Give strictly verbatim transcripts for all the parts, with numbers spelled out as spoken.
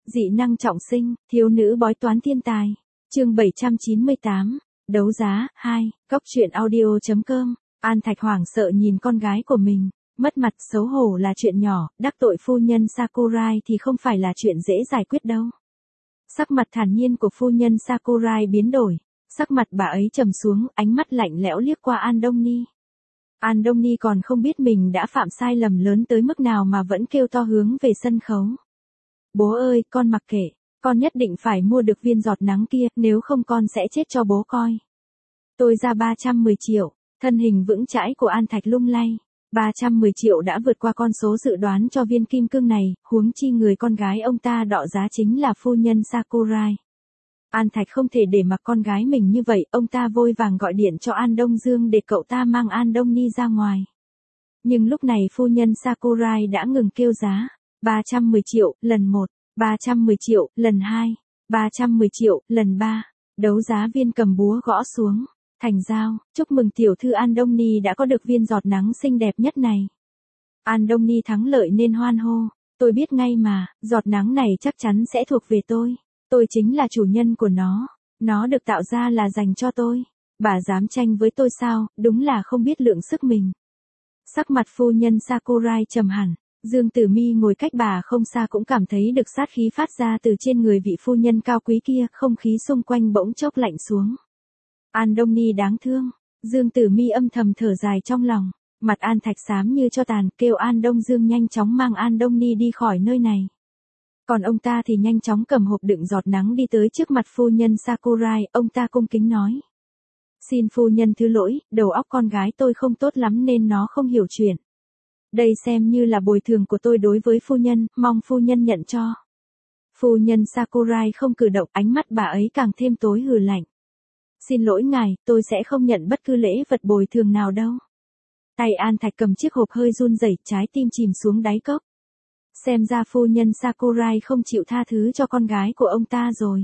Dị năng trọng sinh, thiếu nữ bói toán thiên tài. Chương bảy trăm chín mươi tám, đấu giá, hai, Cốc truyện audio chấm com. An Thạch hoảng sợ nhìn con gái của mình, mất mặt xấu hổ là chuyện nhỏ, đắc tội phu nhân Sakurai thì không phải là chuyện dễ giải quyết đâu. Sắc mặt thản nhiên của phu nhân Sakurai biến đổi, sắc mặt bà ấy trầm xuống, ánh mắt lạnh lẽo liếc qua An Đông Ni. An Đông Ni còn không biết mình đã phạm sai lầm lớn tới mức nào mà vẫn kêu to hướng về sân khấu. Bố ơi, con mặc kệ, con nhất định phải mua được viên giọt nắng kia, nếu không con sẽ chết cho bố coi. Tôi ra ba trăm mười triệu, thân hình vững chãi của An Thạch lung lay. ba trăm mười triệu đã vượt qua con số dự đoán cho viên kim cương này, huống chi người con gái ông ta đọ giá chính là phu nhân Sakurai. An Thạch không thể để mặc con gái mình như vậy, ông ta vội vàng gọi điện cho An Đông Dương để cậu ta mang An Đông Ni ra ngoài. Nhưng lúc này phu nhân Sakurai đã ngừng kêu giá. ba trăm mười triệu, lần một, ba trăm mười triệu, lần hai, ba trăm mười triệu, lần ba. Đấu giá viên cầm búa gõ xuống. Thành giao, chúc mừng tiểu thư An Đông Ni đã có được viên giọt nắng xinh đẹp nhất này. An Đông Ni thắng lợi nên hoan hô. Tôi biết ngay mà, giọt nắng này chắc chắn sẽ thuộc về tôi. Tôi chính là chủ nhân của nó. Nó được tạo ra là dành cho tôi. Bà dám tranh với tôi sao, đúng là không biết lượng sức mình. Sắc mặt phu nhân Sakurai trầm hẳn. Dương Tử Mi ngồi cách bà không xa cũng cảm thấy được sát khí phát ra từ trên người vị phu nhân cao quý kia, không khí xung quanh bỗng chốc lạnh xuống. An Đông Ni đáng thương. Dương Tử Mi âm thầm thở dài trong lòng. Mặt An Thạch xám như cho tàn, kêu An Đông Dương nhanh chóng mang An Đông Ni đi khỏi nơi này. Còn ông ta thì nhanh chóng cầm hộp đựng giọt nắng đi tới trước mặt phu nhân Sakurai, ông ta cung kính nói. Xin phu nhân thứ lỗi, đầu óc con gái tôi không tốt lắm nên nó không hiểu chuyện. Đây xem như là bồi thường của tôi đối với phu nhân, mong phu nhân nhận cho. Phu nhân Sakurai không cử động, ánh mắt bà ấy càng thêm tối hừ lạnh. Xin lỗi ngài, tôi sẽ không nhận bất cứ lễ vật bồi thường nào đâu. Tay An Thạch cầm chiếc hộp hơi run rẩy, trái tim chìm xuống đáy cốc. Xem ra phu nhân Sakurai không chịu tha thứ cho con gái của ông ta rồi.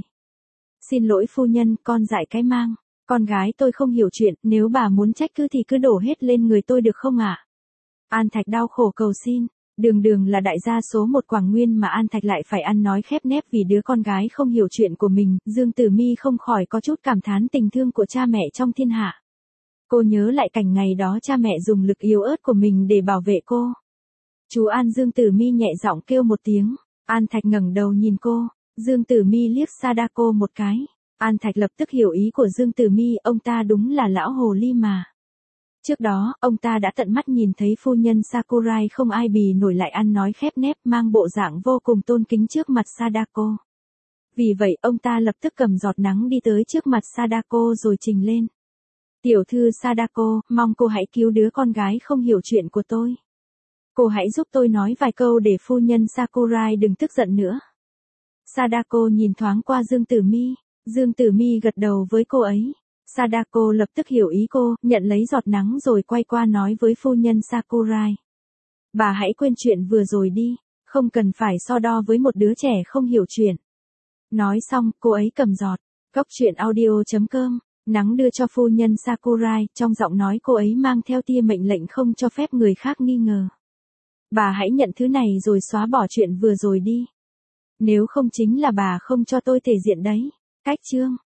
Xin lỗi phu nhân, con dại cái mang. Con gái tôi không hiểu chuyện, nếu bà muốn trách cứ thì cứ đổ hết lên người tôi được không ạ? An Thạch đau khổ cầu xin. Đường đường là đại gia số một Quảng Nguyên mà An Thạch lại phải ăn nói khép nép vì đứa con gái không hiểu chuyện của mình. Dương Tử Mi không khỏi có chút cảm thán tình thương của cha mẹ trong thiên hạ. Cô nhớ lại cảnh ngày đó cha mẹ dùng lực yếu ớt của mình để bảo vệ cô. Chú An. Dương Tử Mi nhẹ giọng kêu một tiếng. An Thạch ngẩng đầu nhìn cô. Dương Tử Mi liếc Sadako một cái. An Thạch lập tức hiểu ý của Dương Tử Mi, ông ta đúng là lão hồ ly mà. Trước đó, ông ta đã tận mắt nhìn thấy phu nhân Sakurai không ai bì nổi lại ăn nói khép nép, mang bộ dạng vô cùng tôn kính trước mặt Sadako. Vì vậy, ông ta lập tức cầm giọt nắng đi tới trước mặt Sadako rồi trình lên. Tiểu thư Sadako, mong cô hãy cứu đứa con gái không hiểu chuyện của tôi. Cô hãy giúp tôi nói vài câu để phu nhân Sakurai đừng tức giận nữa. Sadako nhìn thoáng qua Dương Tử Mi. Dương Tử Mi gật đầu với cô ấy. Sadako lập tức hiểu ý cô, nhận lấy giọt nắng rồi quay qua nói với phu nhân Sakurai. Bà hãy quên chuyện vừa rồi đi, không cần phải so đo với một đứa trẻ không hiểu chuyện. Nói xong, cô ấy cầm giọt. Cốc truyện audio chấm com. Nắng đưa cho phu nhân Sakurai, trong giọng nói cô ấy mang theo tia mệnh lệnh không cho phép người khác nghi ngờ. Bà hãy nhận thứ này rồi xóa bỏ chuyện vừa rồi đi. Nếu không chính là bà không cho tôi thể diện đấy. Cách chương.